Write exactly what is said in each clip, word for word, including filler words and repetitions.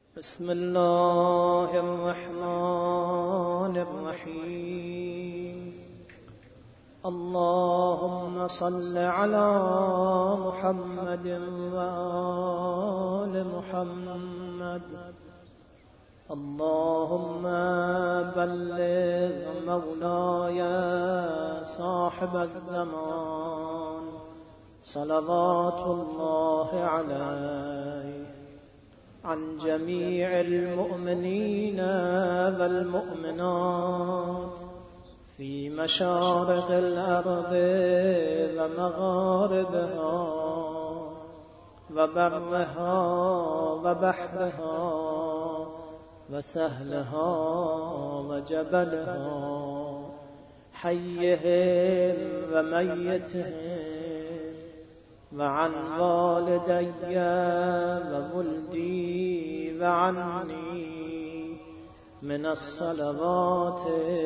بسم الله الرحمن الرحيم. اللهم صل على محمد وآل محمد. اللهم بلغ مولاي صاحب الزمان صلوات الله عليه عن جميع المؤمنين والمؤمنات في مشارق الأرض ومغاربها وبرها وبحرها وسهلها وجبلها، حيهم وميتهم، وعن والدي وولدي وعني من الصلوات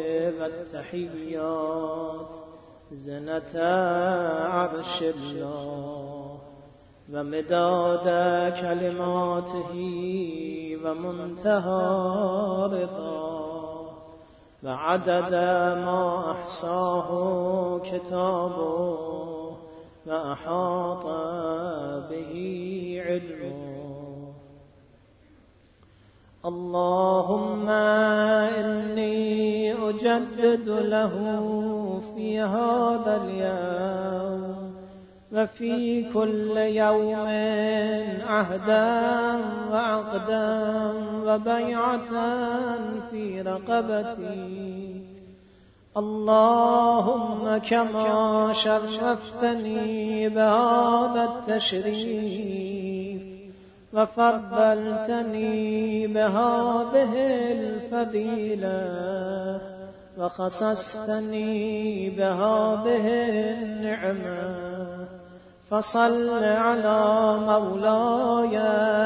والتحيات زنة عرش الله ومداد كلماته ومنتهى رضاه وعدد ما أحصاه كتابه وأحاط به علمه. اللهم إني أجدد له في هذا اليوم وفي كل يوم عهدا وعقدا وبيعة في رقبتي. اللهم كما شرفتني بهذا التشريف وفضلتني بهذه الفضيلة وخصصتني بهذه النعمة، فصل على مولاي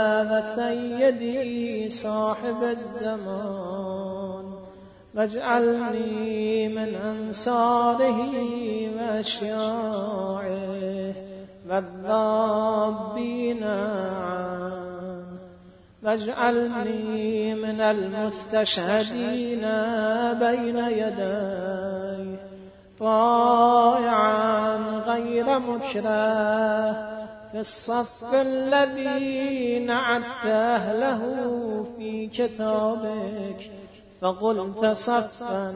وسيدي صاحب الزمان واجعلني من أنصاره وأشياعه والذابين عنه، واجعلني من المستشهدين بين يديه طائعا غير مكره في الصف الذي نعدت أهله في كتابك، فقلت صفا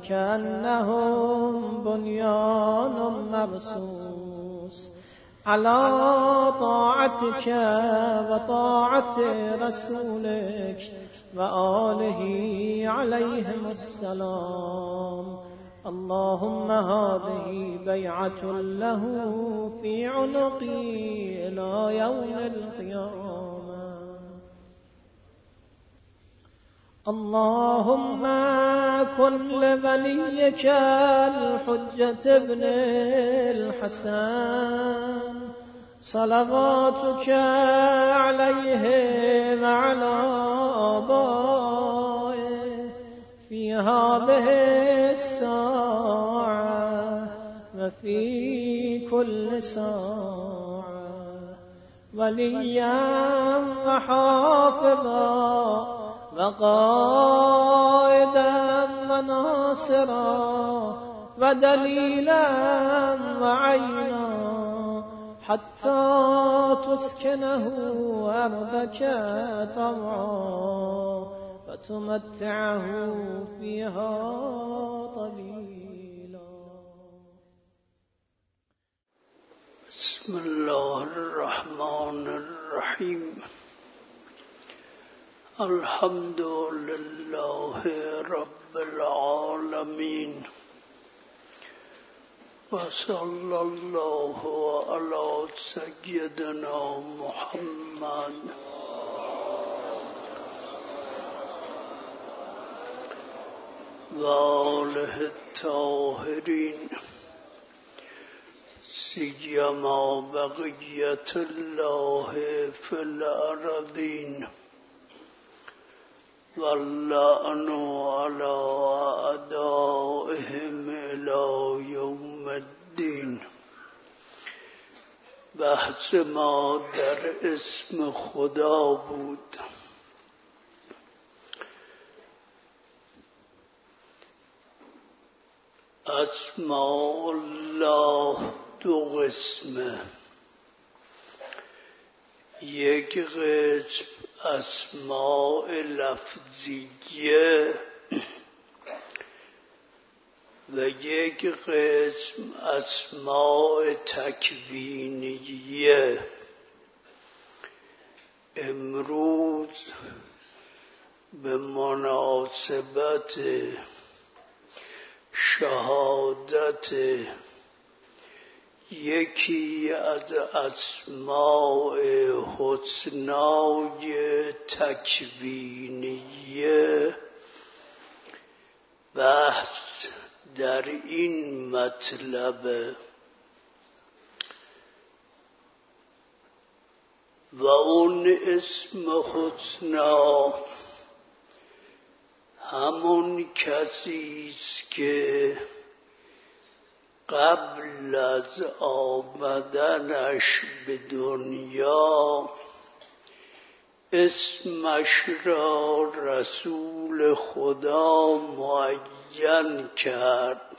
كأنهم بنيان مرصوص على طاعتك وطاعة رسولك وآله عليهم السلام. اللهم هذه بيعة له في عنقي إلى يوم القيامة. اللهم كن لوليك الحجة ابن الحسن صلواتك عليه وعلى آبائه في هذه الساعة وفي كل ساعة وليا وحافظا وقائدا وناصرا ودليلا وعينا حتى تسكنه أرضك طوعا وتمتعه فيها طويلا. بسم الله الرحمن الرحيم. الحمد لله رب العالمين، وصلى الله على سيدنا محمد وآله الطاهرين، سيما بقية الله في الأرضين، واللعن على أعدائهم إلى يوم الدين. بحث ما در اسم خدا بود. اسماء الله دو قسمه. یک قسم اسماء لفظیه و یک قسم اسماء تکوینیه. امروز به مناسبت شهادت یکی از اسماء حسنای تکوینیه بحث در این مطلب و اون اسم حسنا همون کسیست که قبل از آمدنش به دنیا اسمش را رسول خدا معین کرد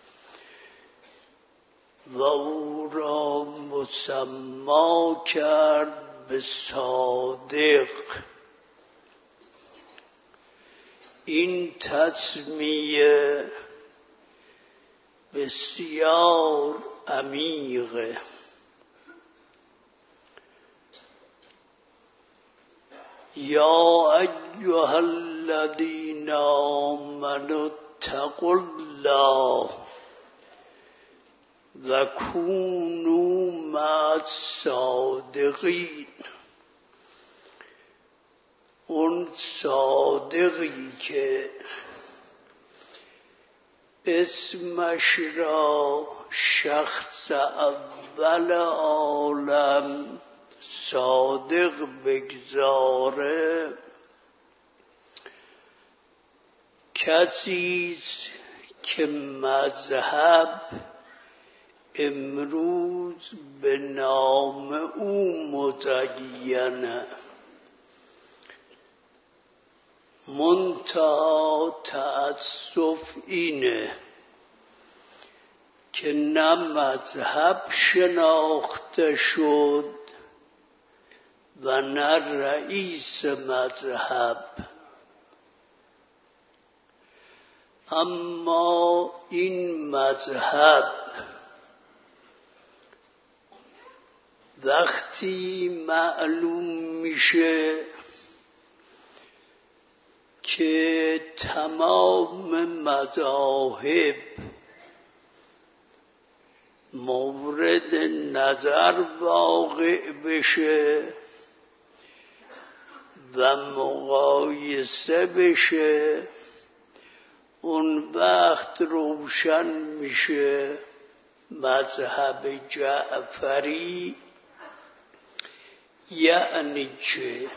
و او را مسما کرد به صادق. این تسمیه بسیار عمیقه. یا ایها الذین آمنوا اتقوا الله و کونوا مع الصادقین. اون صادقی که اسمش را شخص اول عالم صادق بگذاره کسیست که مذهب امروز به نام او مزینه. منتها تأسف اینه که نه مذهب شناخته شد و نه رئیس مذهب. اما این مذهب وقتی معلوم میشه که تمام مذاهب مورد نظر واقع بشه و مقایسه بشه، اون وقت روشن میشه مذهب جعفری یعنی چه.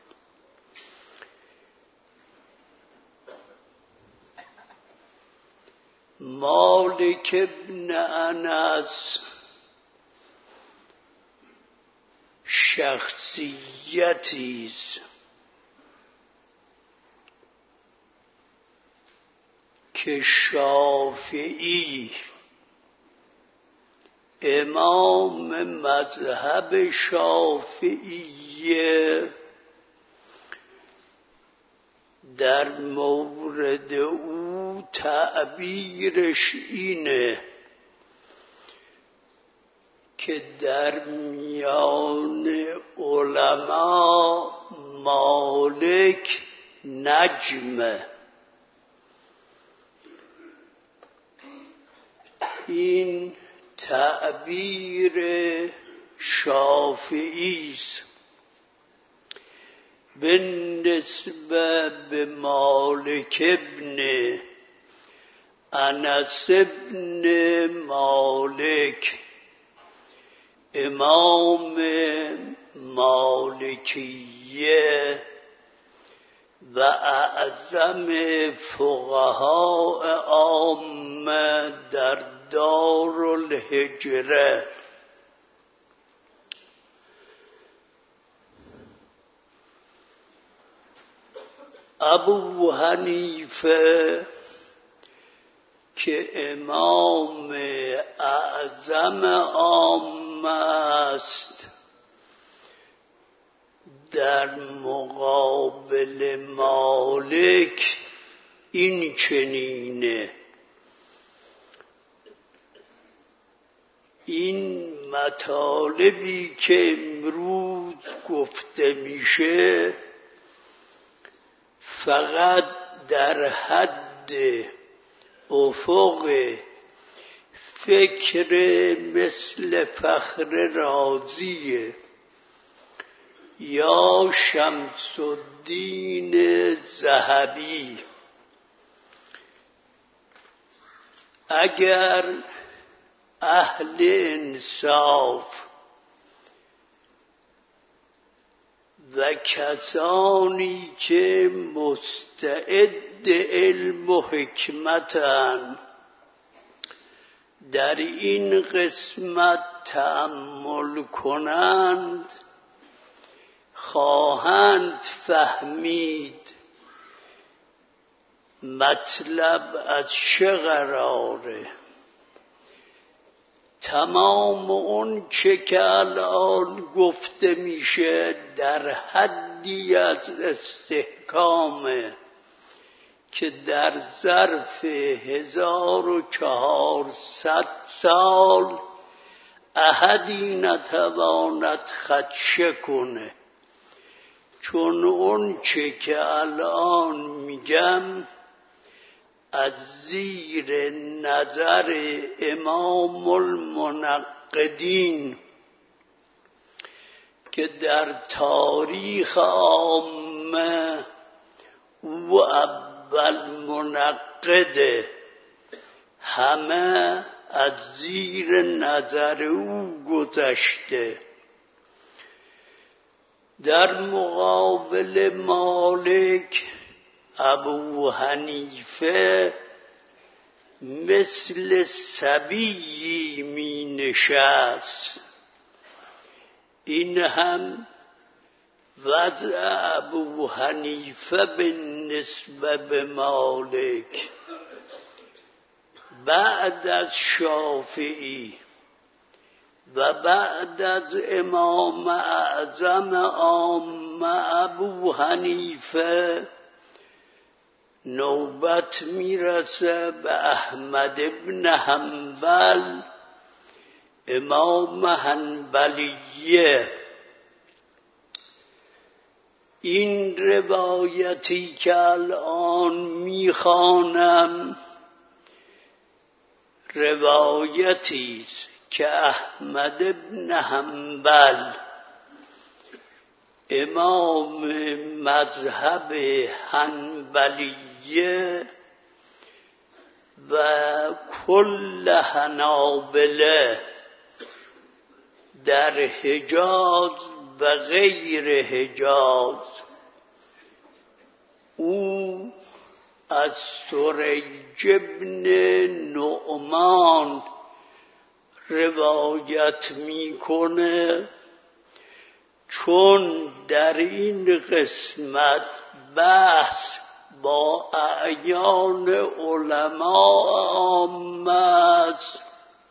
مالک ابن انس شخصیتیست که شافعی امام مذهب شافعیه در مورد او تعبیرش اینه که در میان علما مالک نجمه. این تعبیر شافعی است به نسبت به مالک ابن انس ابن مالک امام مالکیه و اعظم فقهای عامه در دارالهجره. ابو حنیفه که امام اعظم عامه است در مقابل مالک این چنینه. این مطالبی که امروز گفته میشه فقط در حد افق فکر مثل فخر رازیه یا شمس الدین ذهبی. اگر اهل انصاف و کسانی که مستعد علم و حکمتند در این قسمت تأمل کنند خواهند فهمید مطلب از چه قراره. تمام اون چه که الان گفته میشه در حدی از استحکامه که در ظرف هزار و چهارصد سال احدی نتواند خدشه کنه. چون اون چه که الان میگم از زیر نظر امام المنقدین که در تاریخ عامه او اول منقده، همه از زیر نظر او گذشته. در مقابل مالک ابو حنیفه مثل صبیی می نشست. این هم وضع ابو حنیفه به نسبت به مالک. بعد از شافعی و بعد از امام اعظم عامه ابو حنیفه نوبت میرسه به احمد ابن حنبل، امام حنبلیه. این روایتی که الان میخوانم روایتی است که احمد ابن حنبل امام مذهب حنبلیه و کل حنابله در حجاز و غیر حجاز، او از سریج ابن نعمان روایت میکنه. چون در این قسمت بحث با اعیان علماء عامه است،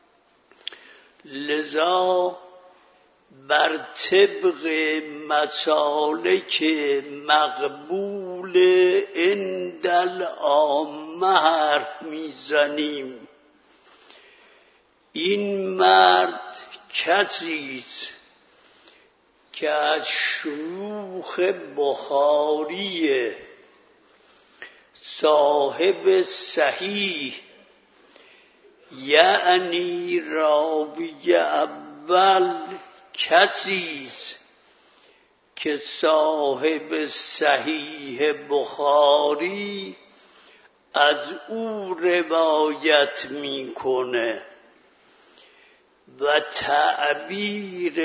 لذا بر طبق مسالک مقبول عند العامه حرف میزنیم. این مرد کسیست که از شیوخ بخاری صاحب صحیح، یعنی راوی اول کسیست که صاحب صحیح بخاری از او روایت میکنه و تعبیر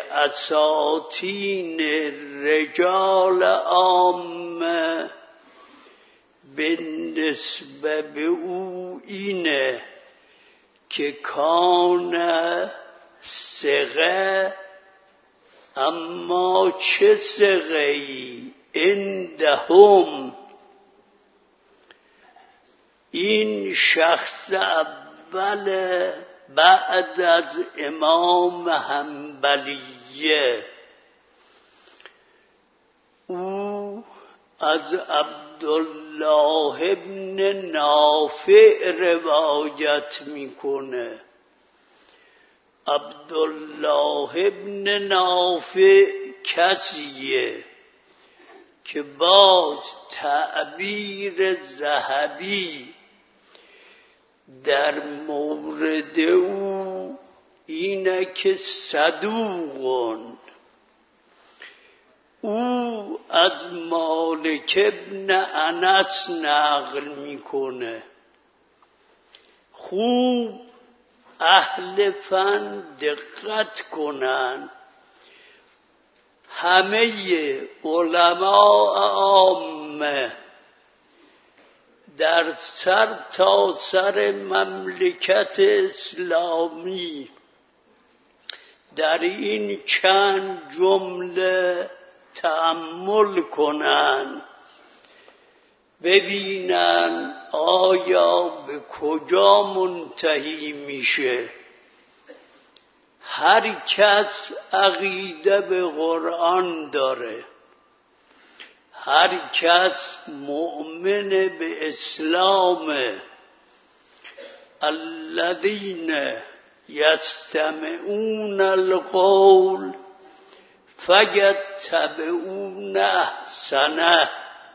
اساطین رجال عامه به نسبت به او اینه که کان ثقه، اما چه ثقه‌ای عندهم این شخص اول بعد از امام حنبلیه. او از عبدالله ابن نافع روایت میکنه. عبدالله ابن نافع کسیه که باز تعبیر ذهبی در مورد او اینه که صدوقون. او از مالک ابن انس نقل میکنه. خوب اهل فن دقت کنن. همه علماء عامه در سر تا سر مملکت اسلامی در این چند جمله تأمل کنن، ببینن آیا به کجا منتهی میشه. هر کس عقیده به قرآن داره، هر کس مؤمن به اسلامه. الذین یستمعون القول فیتبعون احسنه.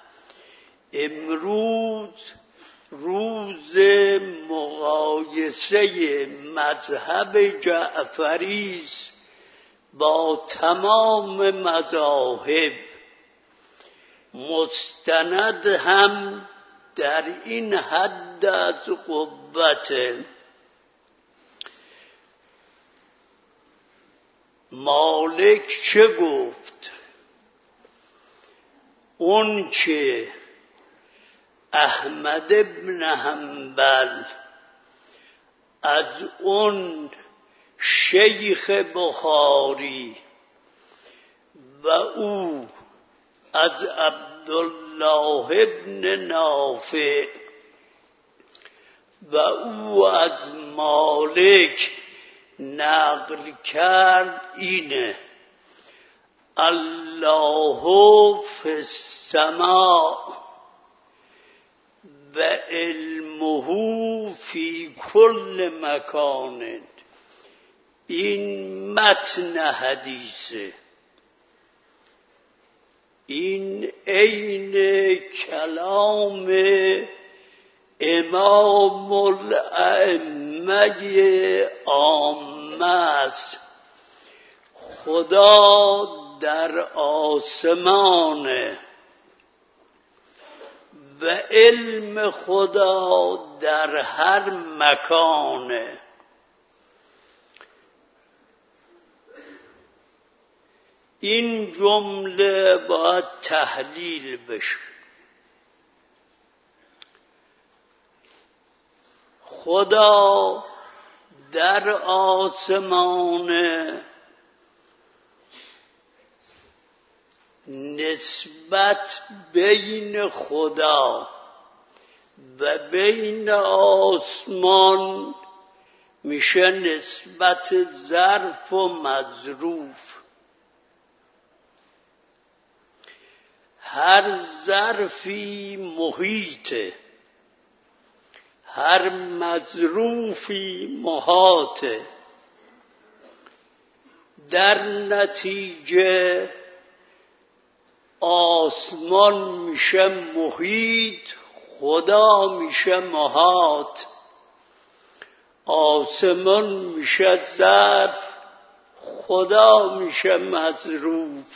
امروز روز مقایسه مذهب جعفری است با تمام مذاهب. مستند هم در این حد از قوت. مالک چه گفت؟ اون که احمد ابن حنبل از اون شیخ بخاری و او از عبدالله ابن نافع و او از مالک نقل کرد اینه: الله فی السماء و علمه فی کل مکان. این متن حدیثه. این عین کلام امام الائمه عامه است. خدا در آسمانه و علم خدا در هر مکانه. این جمله باید تحلیل بشه. خدا در آسمانه، نسبت بین خدا و بین آسمان میشه نسبت ظرف و مظروف. هر ظرفی محیطه، هر مظروفی محاطه. در نتیجه آسمان میشه محیط، خدا میشه محاط. آسمان میشه ظرف، خدا میشه مظروف.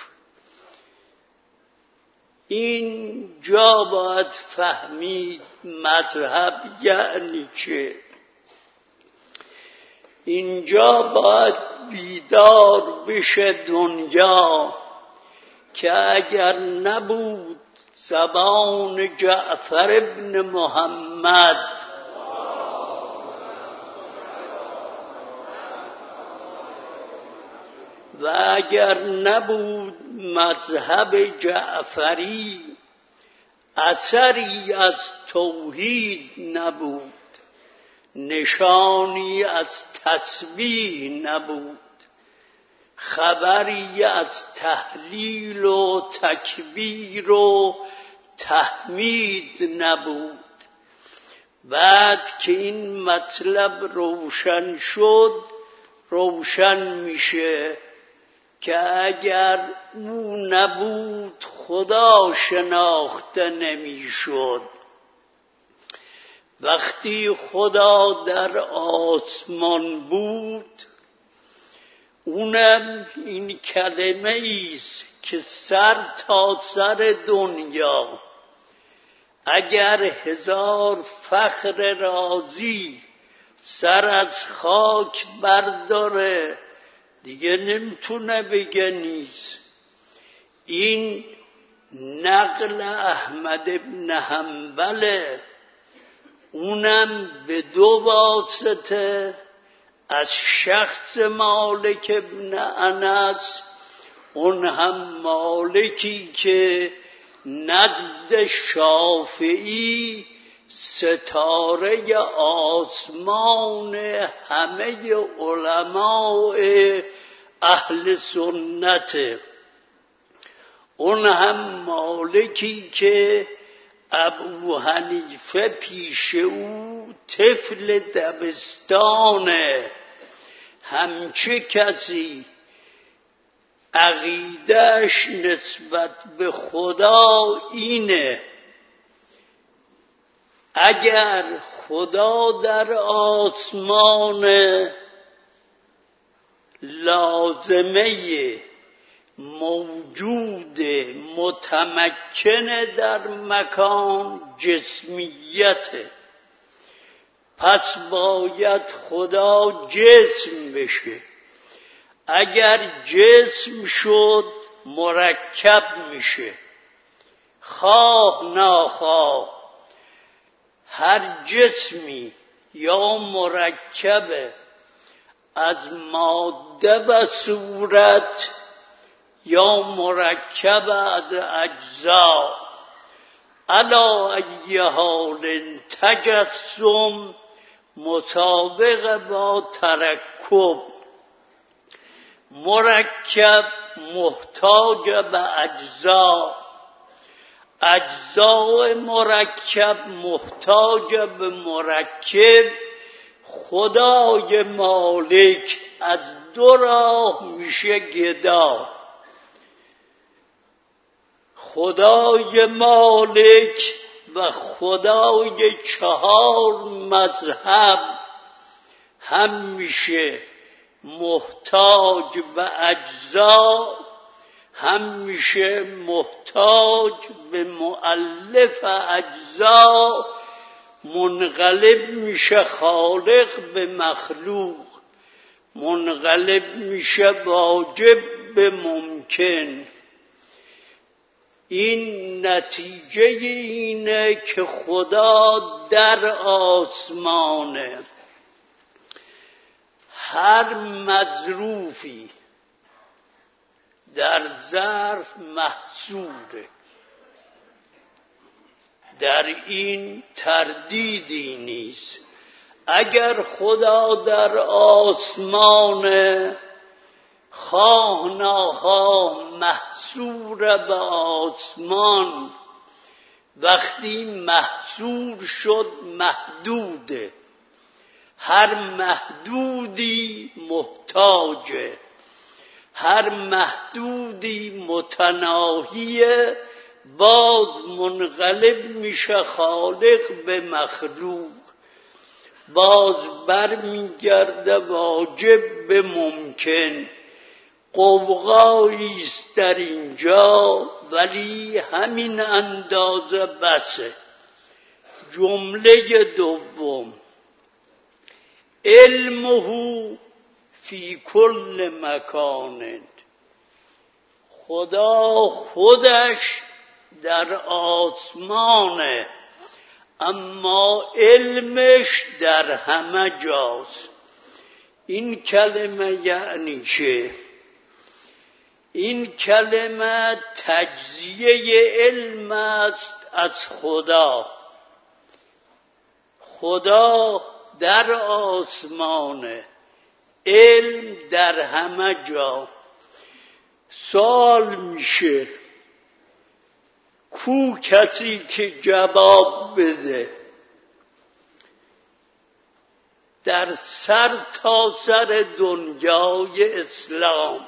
این جا باید فهمید مذهب یعنی چه. اینجا باید بیدار بشه دنیا که اگر نبود زبان جعفر ابن محمد و اگر نبود مذهب جعفری، اثری از توحید نبود، نشانی از تسبیح نبود، خبری از تهلیل و تکبیر و تحمید نبود. بعد که این مطلب روشن شد، روشن میشه که اگر او نبود خدا شناخته نمیشد. وقتی خدا در آسمان بود، اونم این کلمه ایست که سر تا سر دنیا اگر هزار فخر رازی سر از خاک برداره دیگه نمیتونه بگه نیست. این نقل احمد ابن حنبله، اونم به دو واسطه از شخص مالک ابن انس، اون هم مالکی که نزد شافعی ستاره آسمان همه علماء اهل سنت، اون هم مالکی که ابو حنیفه پیش او طفل دبستانه. همچه کسی عقیدهش نسبت به خدا اینه اگر خدا در آسمان لازمه موجود متمکن در مکان جسمیته، پس باید خدا جسم بشه. اگر جسم شد مرکب میشه، خواه ناخواه هر جسمی یا مرکب از ماده و صورت یا مرکب از اجزا، علا ای حال تجسم مطابق با ترکب. مرکب محتاج به اجزا، اجزای مرکب محتاج به مرکب. خدای مالک از دو راه میشه گدا. خدای مالک و خدای چهار مذهب هم میشه محتاج به اجزا، هم میشه محتاج به مؤلف اجزا. منقلب میشه خالق به مخلوق، منقلب میشه واجب به ممکن. این نتیجه اینه که خدا در آسمانه. هر مظروفی در ظرف محصوره، در این تردیدی نیست. اگر خدا در آسمانه، خواه ناخواه محصور به آسمان. وقتی محصور شد محدوده، هر محدودی محتاجه، هر محدودی متناهیه، باز منقلب میشه خالق به مخلوق، باز بر میگرده واجب به ممکن. قوقاییست در اینجا ولی همین اندازه بسه. جمله دوم، علمه فی کل مکان. خدا خودش در آسمانه اما علمش در همه جاست. این کلمه یعنی چه؟ این کلمه تجزیه علم است از خدا. خدا در آسمانه، علم در همه جا. سوال میشه کو کسی که جواب بده؟ در سر تا سر دنیای اسلام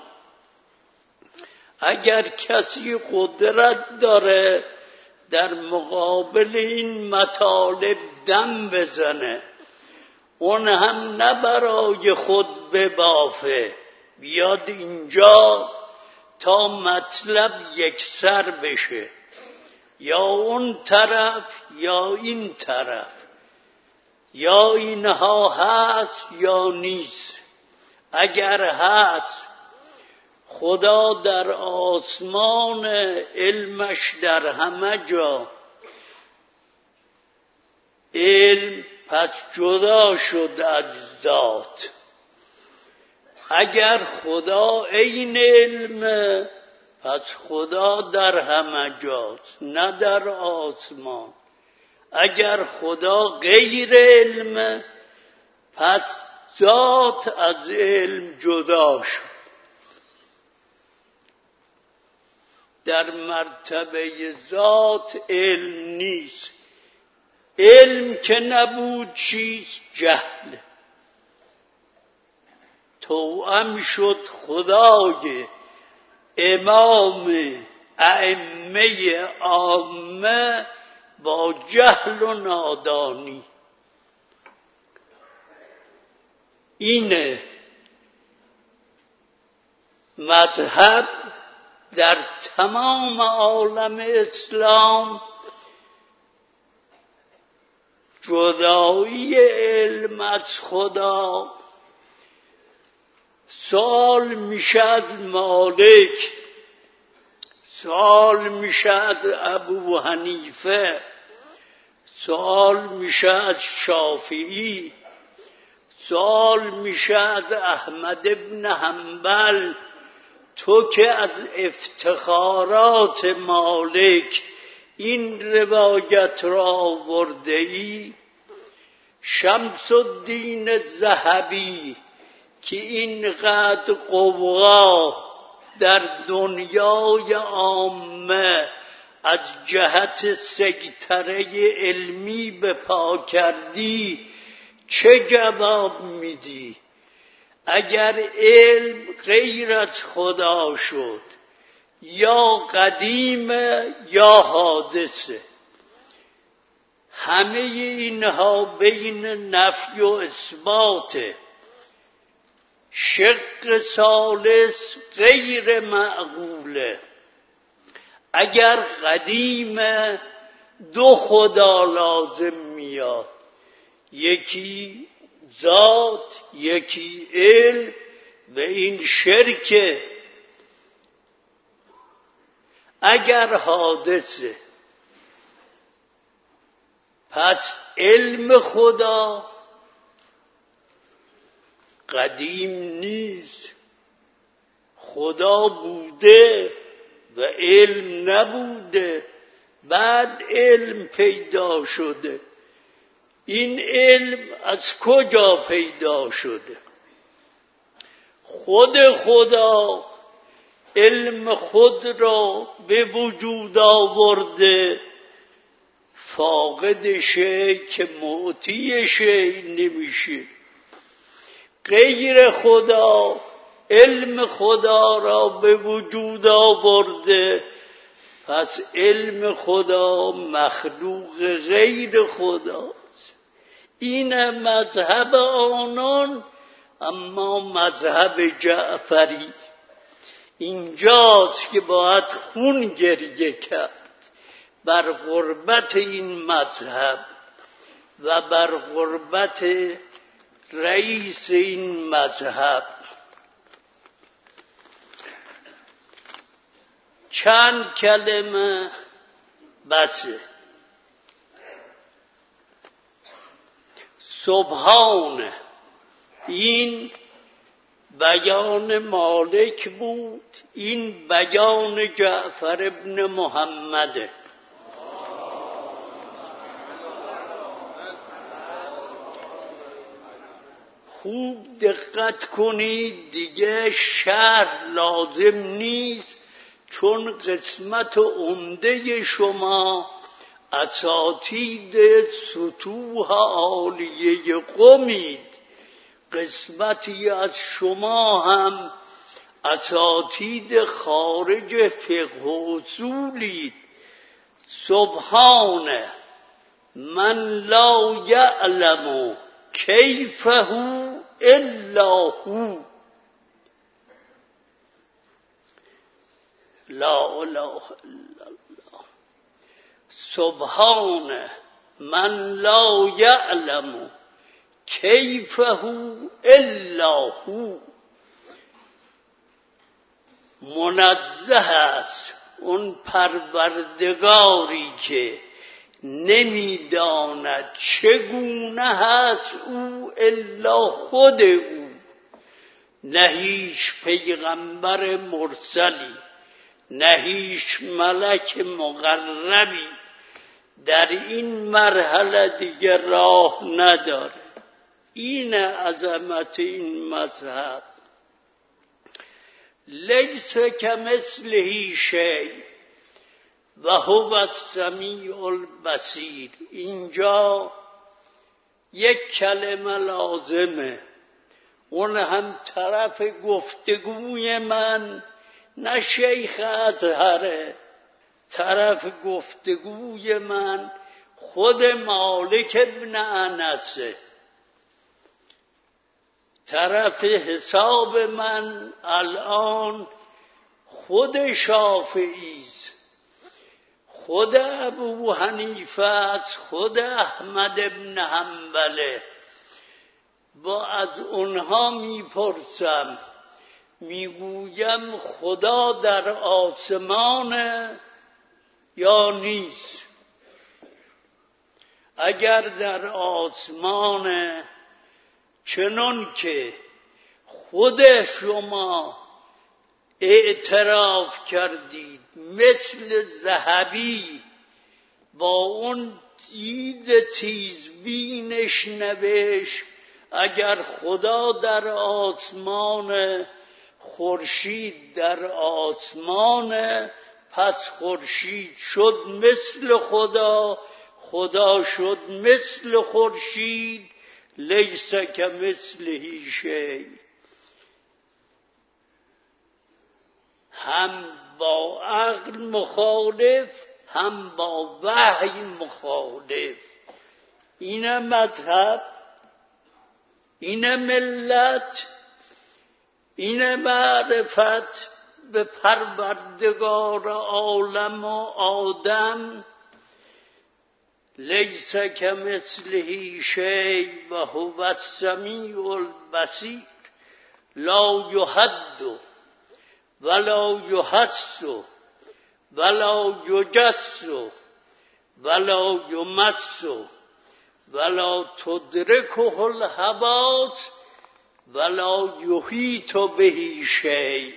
اگر کسی قدرت داره در مقابل این مطالب دم بزنه، اون هم نه برای خود ببافه، بیاد اینجا تا مطلب یکسر بشه، یا اون طرف یا این طرف، یا اینها هست یا نیست. اگر هست، خدا در آسمان، علمش در همه جا. علم پس جدا شد از ذات. اگر خدا عین علم، پس خدا در همه جاست، نه در آسمان. اگر خدا غیر علم، پس ذات از علم جدا شد. در مرتبه ذات علم نیست. علم که نبود چیست؟ جهل. توأم شد خدای امام ائمه عامه با جهل و نادانی. اینه مذهب در تمام عالم اسلام، جدایی علم از خدا. سوال میشه از مالک، سوال میشه از ابو حنیفه، سوال میشه از شافعی، سوال میشه از احمد ابن حنبل. تو که از افتخارات مالک این روایت را آورده ای، شمس الدین ذهبی که اینقدر قوقا در دنیای عامه از جهت سیطره علمی به پا کردی، چه جواب میدی؟ اگر علم غیر از خدا شد، یا قدیمه یا حادثه. همه اینها بین نفی و اثباته. شق ثالث غیر معقوله. اگر قدیمه، دو خدا لازم میاد، یکی ذات یکی علم، و این شرکه. اگر حادثه، پس علم خدا قدیم نیست. خدا بوده و علم نبوده، بعد علم پیدا شده. این علم از کجا پیدا شده؟ خود خدا علم خود را به وجود آورده، فاقد شی که معطی شی نمیشه. غیر خدا علم خدا را به وجود آورده، پس علم خدا مخلوق غیر خداست. این مذهب آنان. اما مذهب جعفری اینجاست که باید خون گریه کرد بر غربت این مذهب و بر غربت رئیس این مذهب. چند کلمه بسه. سبحانه، این بیان مالک بود، این بیان جعفر ابن محمده. خوب دقت کنید، دیگه شرح لازم نیست، چون قسمت عمده شما اساتید سطوح عالیه قمید، قسمتی از شما هم اساتید خارج فقه و اصولید. سبحانه من لا یعلم کیفه الا هو، لا اله الا الله. سبحانه من لا یعلم کیفه الا هو، منزه است اون پروردگاری که نمیداند چگونه هست او الا خود او، نه هیچ پیغمبر مرسلی، نه هیچ ملک مقربی در این مرحله دیگه راه نداره. این عظمت این مذهب. لیس کمثله شیء و هو السمیع البصیر. اینجا یک کلمه لازمه، اون هم طرف گفتگوی من، نه شیخ ازهره، طرف گفتگوی من خود مالک ابن انسه، طرف حساب من الان خود شافعی است، خود ابو حنیفه است، خود احمد ابن حنبله. با از اونها میپرسم، میگویم خدا در آسمانه یا نیست؟ اگر در آسمانه، چنان که خود شما اعتراف کردید، مثل ذهبی با اون دید تیزبینش نوشت اگر خدا در آسمان، خورشید در آسمان، پس خورشید شد مثل خدا، خدا شد مثل خورشید. لیس کمثله شیء. هم با عقل مخالف، هم با وحی مخالف. این مذهب، این ملت، این معرفت به پروردگار عالم و آدم. لیس کمثله شیء و هو السمیع البصیر. لا یحد ولا یحس ولا یجس ولا یمس ولا تدرکه الحواس ولا یحیط به شیء.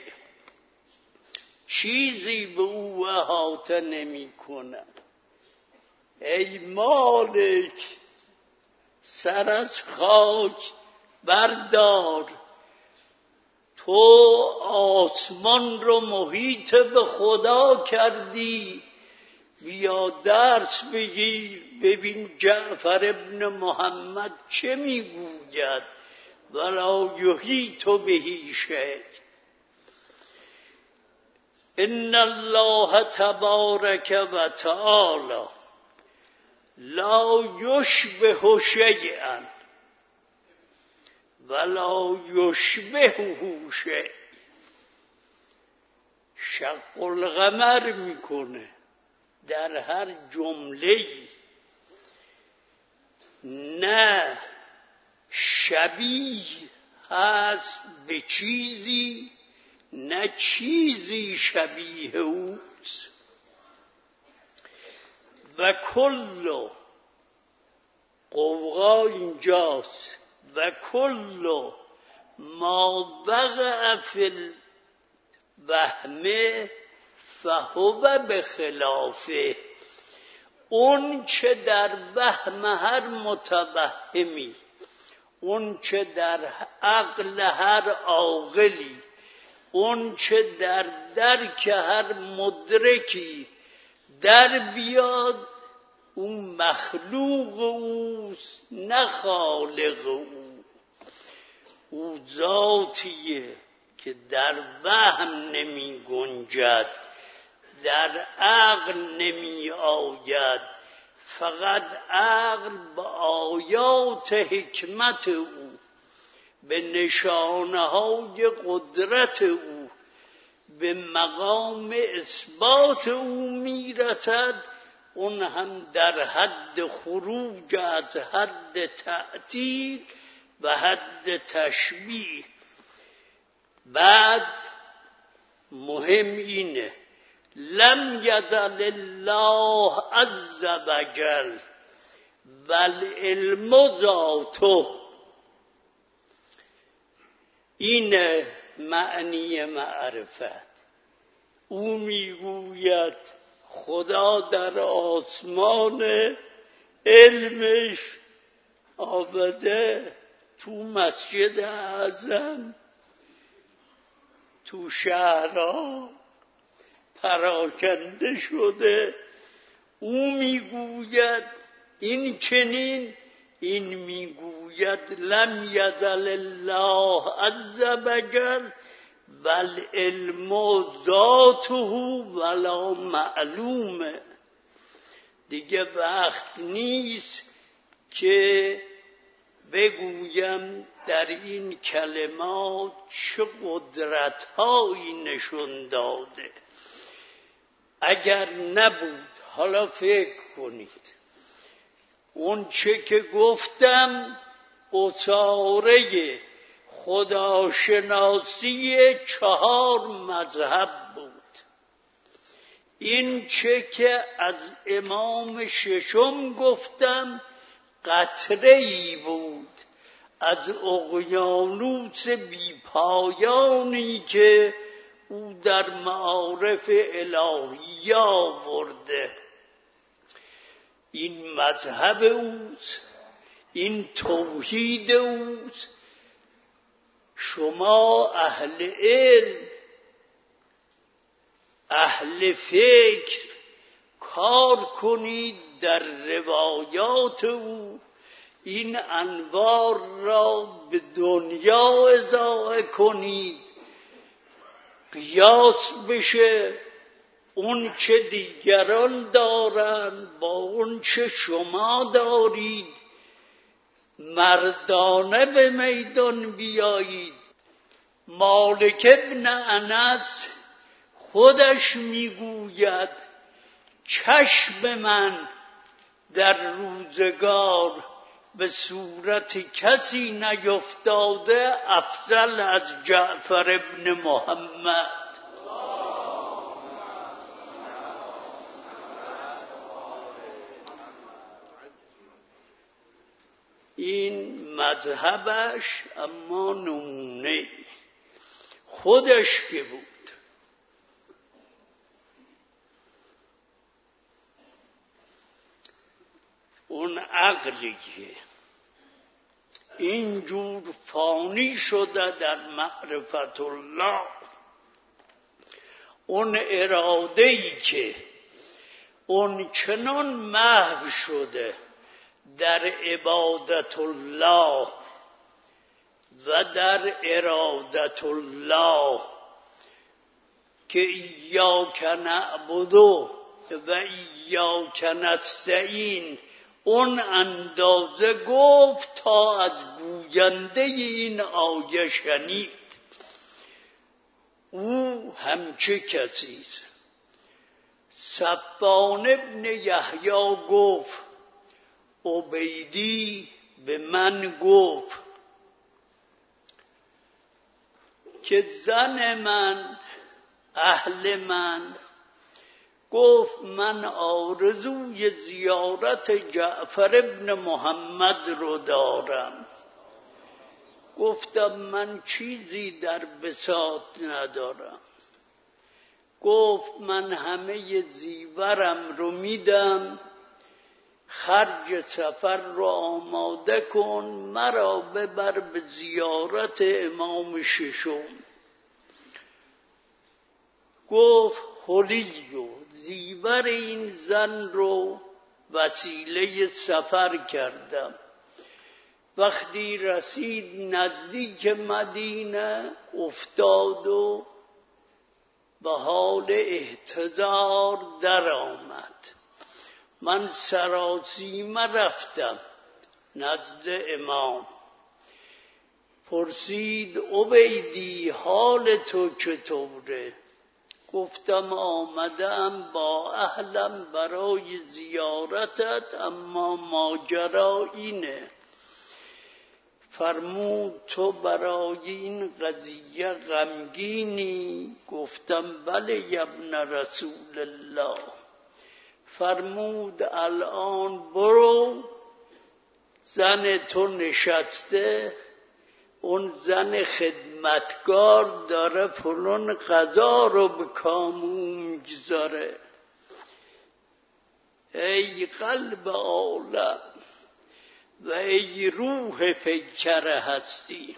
چیزی به او احاطه نمی کند. ای مالک، سر از خاک بردار، تو آسمان رو محیط به خدا کردی. بیا درس بگیر، ببین جعفر ابن محمد چه میگوید. ولا یحیط به شیء. ان الله تبارک و تعالی لا یشبه شیئا ولا یشبهه شیء. شق القمر میکنه در هر جمله‌ای، نه شبیه هست به چیزی، نه چیزی شبیه اوست. و کل قوقا اینجاست. و کل ما وقع فی الوهم فهو به خلافه، اون چه در وهم هر متوهمی، اون چه در عقل هر عاقلی، اون چه در درک هر مدرکی در بیاد، اون مخلوق اوست نه خالق او. او ذاتیه که در وهم نمی گنجد، در عقل نمی آید، فقط عقل به آیات حکمت او، به نشانه‌های قدرت او، به مقام اثبات او میرسد. اون هم در حد خروج از حد تعطیل و حد تشبیه. بعد مهم اینه لم یزل الله عز وجل والعلم ذاته. این معنی معرفت. او میگوید خدا در آسمان علمش آمده، تو مسجد اعظم، تو شهرها پراکنده شده. او میگوید این چنین، این میگوید لم یزل الله عز وجل والعلم ذاته ولا معلومه. دیگه وقت نیست که بگویم در این کلمات چه قدرت‌هایی نشون داده. اگر نبود، حالا فکر کنید، اون چه که گفتم اصاره خداشناسی چهار مذهب بود. این چه که از امام ششم گفتم قطره‌ای بود از اقیانوس بیپایانی که او در معارف الهی آورده. این مذهب اوست، این توحید اوست. شما اهل علم، اهل فکر کار کنید در روایات او، این انوار را به دنیا اضافه کنید، قیاس بشه اون چه دیگران دارند با اون چه شما دارید، مردانه به میدان بیایید. مالک ابن انس خودش میگوید چشم من در روزگار به صورت کسی نیفتاده افضل از جعفر ابن محمد. این مذهبش، اما نمونه خودش که بود. اون عقلی که اینجور فانی شده در معرفت الله، اون اراده‌ای که اون چنان محو شده در عبادت الله و در ارادت الله که ایاک نعبد و ایاک نستعین، اون اندازه گفت تا از گوینده این آیه شنید. او همچه کسیست. صفوان ابن یحیی گفت، عبیدی به من گفت که زن من، اهل من، گفت من آرزوی زیارت جعفر ابن محمد رو دارم. گفتم من چیزی در بساط ندارم. گفت من همه زیورم رو میدم، خرج سفر رو آماده کن، مرا ببر به زیارت امام ششم. گفت حلیو زیور این زن رو وسیله سفر کردم. وقتی رسید نزدیک مدینه افتاد و به حال احتضار در آمد. من سراسیمه رفتم نزد امام. پرسید عبیدی حال تو چطوره؟ گفتم آمدم با اهلم برای زیارتت، اما ماجرا اینه. فرمود تو برای این قضیه غمگینی؟ گفتم بله ابن رسول الله. فرمود الان برو، زن تو نشسته، اون زن خدمتگار داره فلان غذا رو به کامون میگذاره. ای قلب عالم و ای روح پیکر هستی.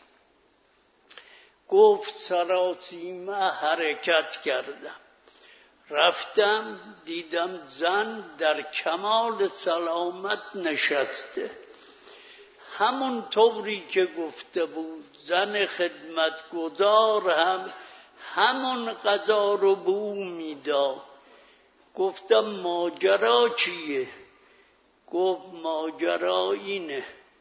گفت سراسیمه حرکت کردم، رفتم دیدم زن در کمال سلامت نشسته، همون طوری که گفته بود. زن خدمتگزار هم همون غذا رو به او میداد. گفتم ماجرا چیه؟ گفت ماجرا اینه،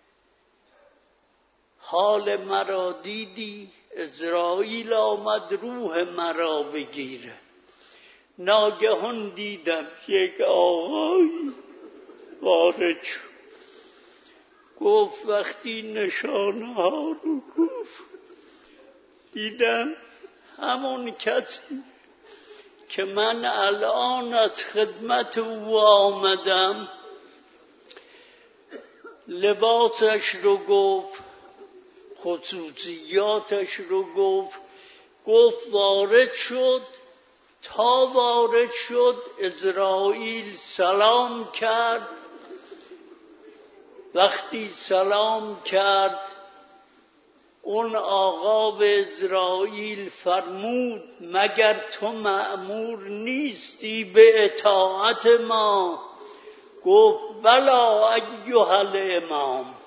حال مرا دیدی، عزراییل آمد روح مرا بگیره. ناگهان دیدم یک آقایی وارد شد. گفت وقتی نشانه ها رو گفت دیدم همون کسی که من الان از خدمت او آمدم. لباسش رو گفت، خصوصیاتش رو گفت. گفت وارد شد، تا وارد شد عزراییل سلام کرد. وقتی سلام کرد اون آقا به عزراییل فرمود مگر تو مأمور نیستی به اطاعت ما؟ گفت بلا ایها الامام.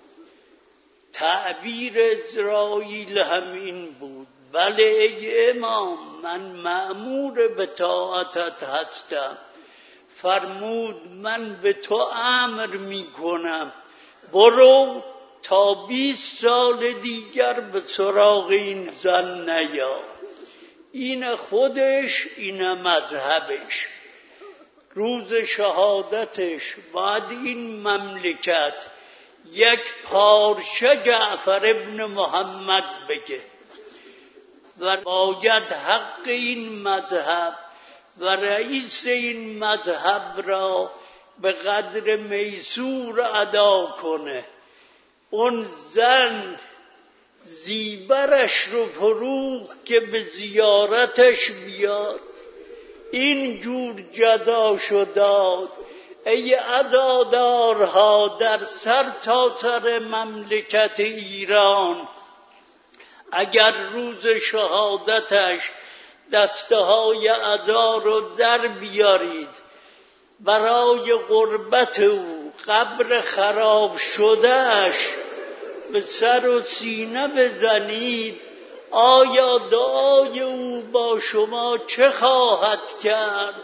تعبیر عزراییل همین بود، بله ای امام من مأمور به طاعتت هستم. فرمود من به تو امر می کنم برو تا بیست سال دیگر به سراغ این زن نیا. این خودش، این مذهبش. روز شهادتش باید این مملکت یک پارچه جعفر ابن محمد بگه و باید حق این مذهب و رئیس این مذهب را به قدر میسور ادا کنه. اون زن زیبرش رو فروخت که به زیارتش بیاد، این جور جزاشو داد. ای عزادارها در سر تا سر مملکت ایران، اگر روز شهادتش دسته های عزا رو در بیارید، برای غربت او قبر خراب شدهش به سر و سینه بزنید، آیا دعای او با شما چه خواهد کرد؟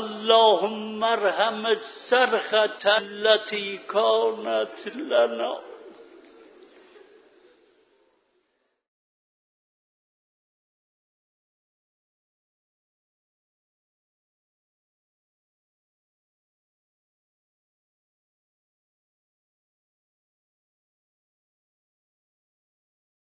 اللهم ارحم الصرخة التي كانت لنا.